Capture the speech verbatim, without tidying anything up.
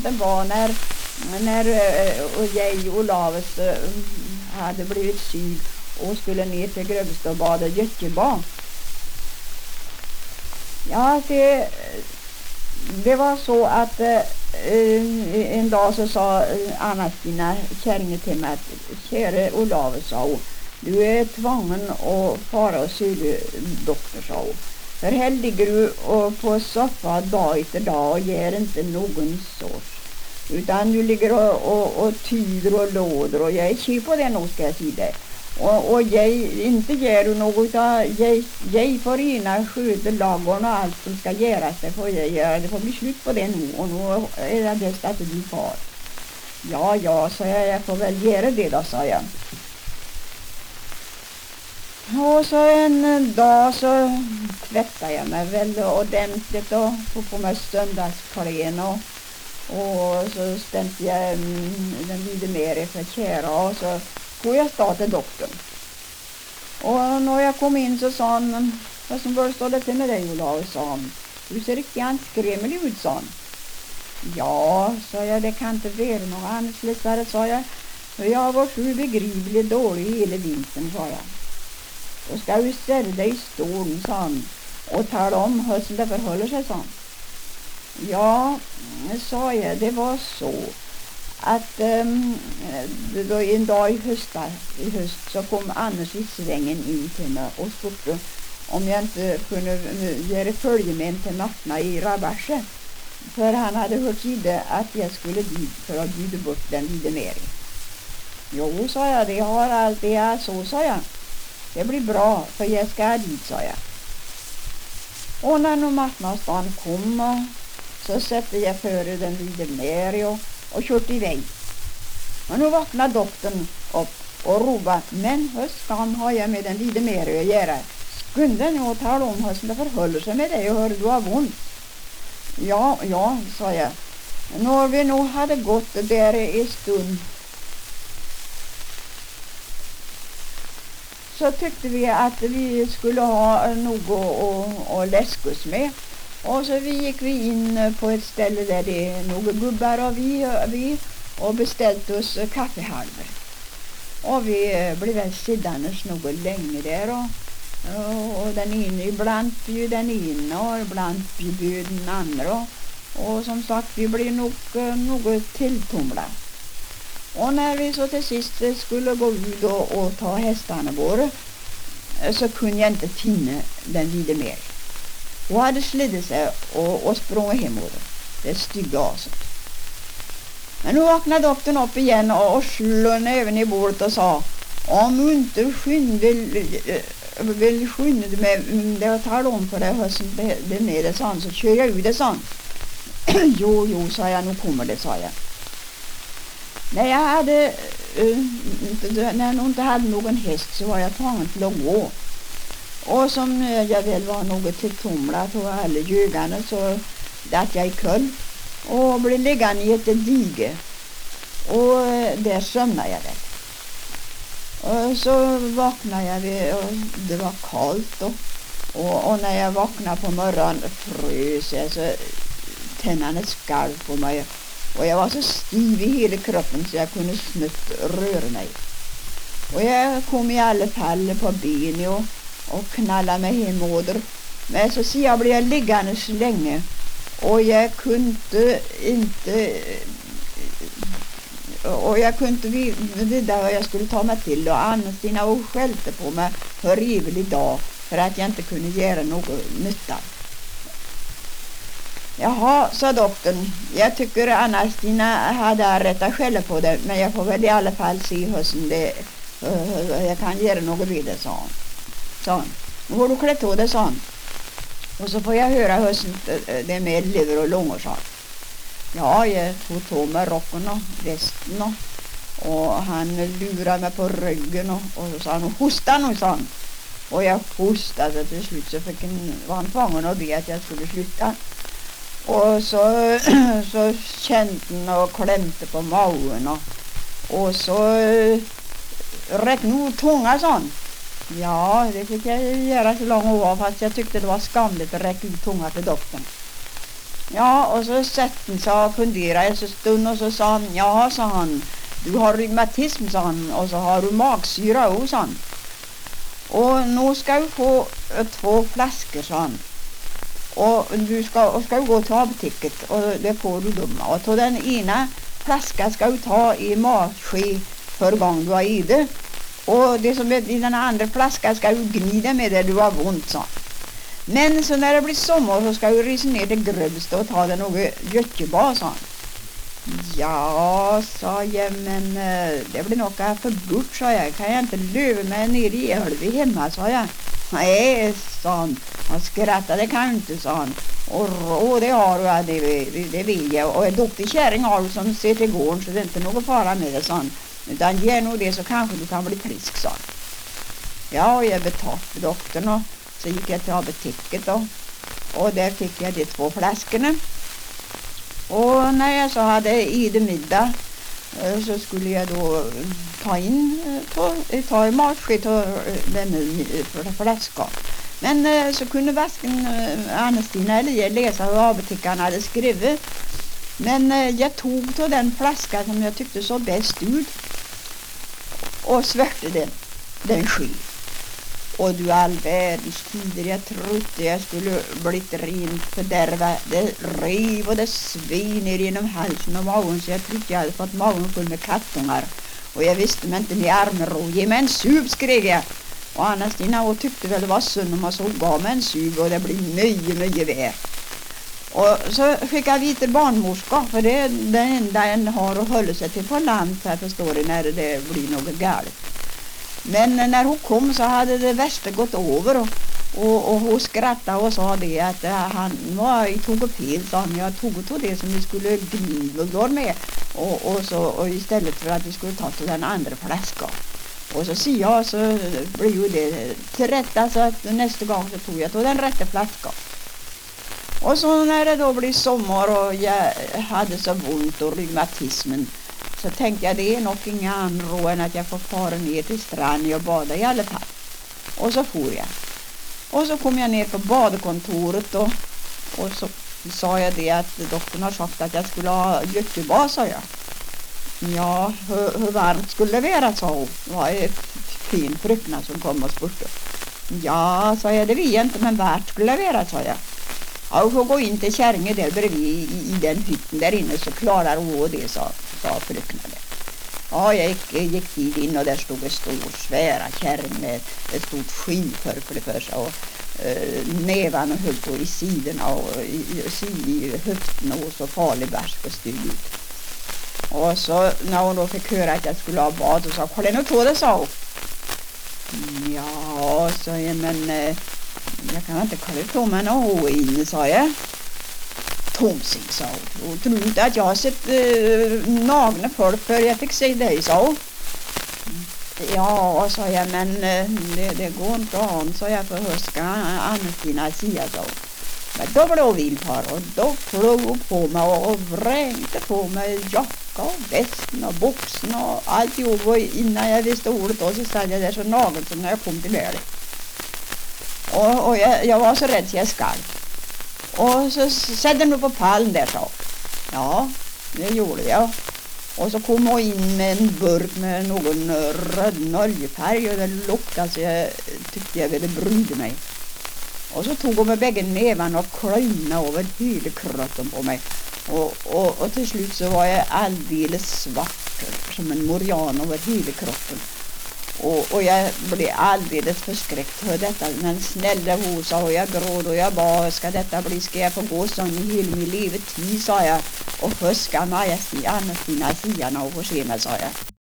det var när, när och jag och Lavus hade blivit syg och skulle ner till Grövsta och bada Göttebarn. Ja, det, det var så att eh, en dag så sa Anna-Stina kärringen till mig att käre Olaus, sa hon, du är tvungen att fara och se doktor, sa hon. För här ligger du och på soffa dag efter dag och ger inte någon sorts. Utan du ligger och, och, och tyder och låder och jag är tjuv på det nog, ska jag säga det. Och, och jag inte ger du något av, jag, jag får ena sköta lagen och allt som ska göras, det får jag göra, det får bli slut på det nu och nu är det bäst att du far. Ja, ja, sa jag, jag får väl göra det då, sa jag. Och så en dag så tvättade jag mig väl ordentligt och får på mig söndagskläden och, och så stämde jag mm, den vidare mer för kära och så får jag stå till doktorn. Och när jag kom in så sa han, vad som bör stå det till med dig, Olaus, sa han. Du ser riktigt anskrämmelig ut, sa han. Ja, sa jag, det kan inte vara någon ansläsare, sa jag. Jag har varit så begripligt dålig hela vintern, sa jag. Då ska du ställa dig i stolen, sa han, och tala om hur det förhåller sig, sa han. Ja, sa jag, det var så att um, då en dag i hösta, i höst så kom Anders i svängen in till mig och frågade om jag inte kunde göra följemän till Martna i Rabasche. För han hade hört vidare att jag skulle dit för att bjuda bort den vidare mer. Jo, sa jag, det har allt det är så, sa jag. Det blir bra, för jag ska dit, sa jag. Och när nu Martna stan kom så sätter jag före den vidare mer och, och kört iväg. Och nu vaknade doktorn upp och ropade, men hur skam har jag med den vidare mer att göra? Skulle nu tala om hur det förhåller sig med dig och hör du har ont? Ja, ja, sa jag. När vi nog hade gått där en stund så tyckte vi att vi skulle ha något att läska oss med. Och så vi gick vi in på ett ställe där det är några gubbar och vi, vi och beställde oss kaffehalvor. Och vi blev väl siddandes något länge där och, och, och den ene ibland bjöd den ena och ibland bjöd den andra. Och, och som sagt, vi blev nog något tilltomla. Och när vi så till sist skulle gå ut och, och ta hästarna våra så kunde jag inte finna den vidare mer. Och hade slidit sig och, och sprungit hemåt. Det stygga aset. Men nu vaknade doktorn upp igen och, och slog även i bordet och sa, om du inte skynda vill, vill skynda med det och tala om för dig hur det, det är nere, sån, så kör jag ut det, sån. jo, jo, sa jag, nu kommer det, sa jag. När jag hade uh, när jag inte hade någon häst så var jag tvungen till att gå. Och som jag väl var något tilltomlat och alla ljugarna så att jag i kull och blev liggande i ett dige. Och där sömnade jag väl. Och så vaknade jag vid, och det var kallt och, och, och när jag vaknade på morgonen frös jag så tänderna skalv på mig. Och jag var så stiv i hela kroppen så jag kunde snutt röra mig. Och jag kom i alla fall på benen och, och knallade mig hemåder. Men så jag blev jag liggande så länge. Och jag kunde inte... Och jag kunde veta vad jag skulle ta mig till. Och Anna-Stina och skällde på mig för evig dag. För att jag inte kunde göra något nytta. Jaha, sa doktorn. Jag tycker Anna-Stina hade rätt att skälla på det. Men jag får väl i alla fall se hur det, uh, jag kan göra något vid det, sa han. Sa han. Nu får du klä på det, sa han. Och så får jag höra hur det är med lever och långor, sa han. Ja, jag tog på mig rocken och västen och, och han lurade mig på ryggen och, och så sa han, hosta nu, sa han. Och jag hostade till slut så fick en, var han tvungen att be att jag skulle sluta. Och så, så kände han och klämte på magen och, och så rätt nog tunga, sa han. Ja, det fick jag göra så långt och var, fast jag tyckte det var skamligt att räcka ut tunga till doktorn. Ja, och så satt han så och funderade en stund och så sa han, ja, sa han, du har reumatism, sa han, och så har du magsyra också, sa han. Och nu ska du få uh, två flaskor, sa han. Och du ska, och ska gå till apoteket och det får du dumma. Och ta den ena flaskan ska du ta i matske för gång du har i det. Och det som är i den andra flaskan ska du gnida med det du har ont, sa han. Men så när det blir sommar så ska du resa ner till Grövsta och ta det något göttebad, sa han. Ja, sa jag, men det blir nog för bort, sa jag. Kan jag inte löva mig ner i älven hemma, sa jag. Nej, sa han. Han skrattade, det kan jag inte, sa han. Och, och det har du, ja, det, det, det vill jag. Och en duktig kärring har du som ser till gården, så det är inte någon fara med det, sa han. Utan ge nog det så kanske du kan bli frisk, sa han. Ja, och jag betalade för doktorn och så gick jag till apoteket då. Och där fick jag de två flaskorna. Och när jag så hade i det middag så skulle jag då ta in, ta, ta i matske ta den flaskan. Men så kunde vasken Anna-Stina eller läsa hur apoteken hade skrivit. Men jag tog då den flaskan som jag tyckte så bäst ut och svärte den, den skiv. Och du all världens tider, jag trodde jag skulle bli rent fördärva. Det rev och det sviner genom halsen och magen, så jag trodde jag hade fått magen full med kattungar. Och jag visste men inte ni armro. Ge mig en sup, skrek jag. Och Anna-Stina och tyckte väl det var synd om jag så gav mig en sup och det blir mycket, mycket vär. Och så skickade vi till barnmorska, för det är den enda en har att hålla sig till på land, så jag förstår det, när det blir något galet. Men när hon kom så hade det värsta gått över och, och, och hon skrattade och sa det att han var, jag tog upp fel, sa han, jag tog och det som vi skulle gnida med och, och, så, och istället för att vi skulle ta till den andra flaskan. Och så säger jag så blir ju det till rätta, så att nästa gång så tog jag till den rätta flaskan. Och så när det då blir sommar och jag hade så ont och reumatismen, så tänkte jag det är nog inga andra än att jag får fara ner till stranden och bada i alla fall. Och så for jag. Och så kom jag ner på badekontoret och, och så sa jag det att doktorn har sagt att jag skulle ha göttebad, sa jag. Ja, hur, hur varmt skulle det vara, sa hon. Det var ett fin frukna som kom och spurte. Ja, sa jag, det vet jag inte, men vart skulle det vara, sa jag. Ja, vi får gå in till kärringen där bredvid i, i den hytten där inne, så klarar hon det, sa, sa fruknade. Ja, jag gick, gick dit in och där stod en stor svära kärring med ett stort skinnförkle för sig och eh, nävarna höll på i sidorna och i, i, i höften och så farlig bärsk och stygg ut. Och så när hon då fick höra att jag skulle ha bad och sa, kolla nu på det, sa hon. Ja, sa jag, men eh, jag kan inte kolla på mig när hon är inne, sa jag. Tomsing, sa hon. Hon tror inte att jag har sett eh, nagna folk för jag fick se dig, sa hon. Ja, sa jag, men eh, det, det går inte an, sa jag, för hur ska Anna-Stina säga, sa hon. Men då blev hon villfar och då flög hon på mig och, och vrängde på mig jacka och västen och boxen och alltihop. Och innan jag visste ordet då så stod jag där så nageln som när jag kom till världen. Och, och jag, jag var så rädd så jag skall. Och så satte hon på pallen där, så. Ja, det gjorde jag. Och så kom hon in med en burk med någon röd oljefärg och det luktade så jag tyckte jag ville bryta mig. Och så tog hon med bägge nävarna och klöjna över hela kroppen på mig. Och, och, och till slut så var jag alldeles svart som en morian över hela kroppen. Och, och jag blev alldeles förskräckt för detta. Men snälla hon, sa, och jag gråd och jag bad, ska detta bli, ska jag få gå sån i hela min livet tid, sa jag. Och först ska Maja Anna-Stina siarna och få se mig, sa jag.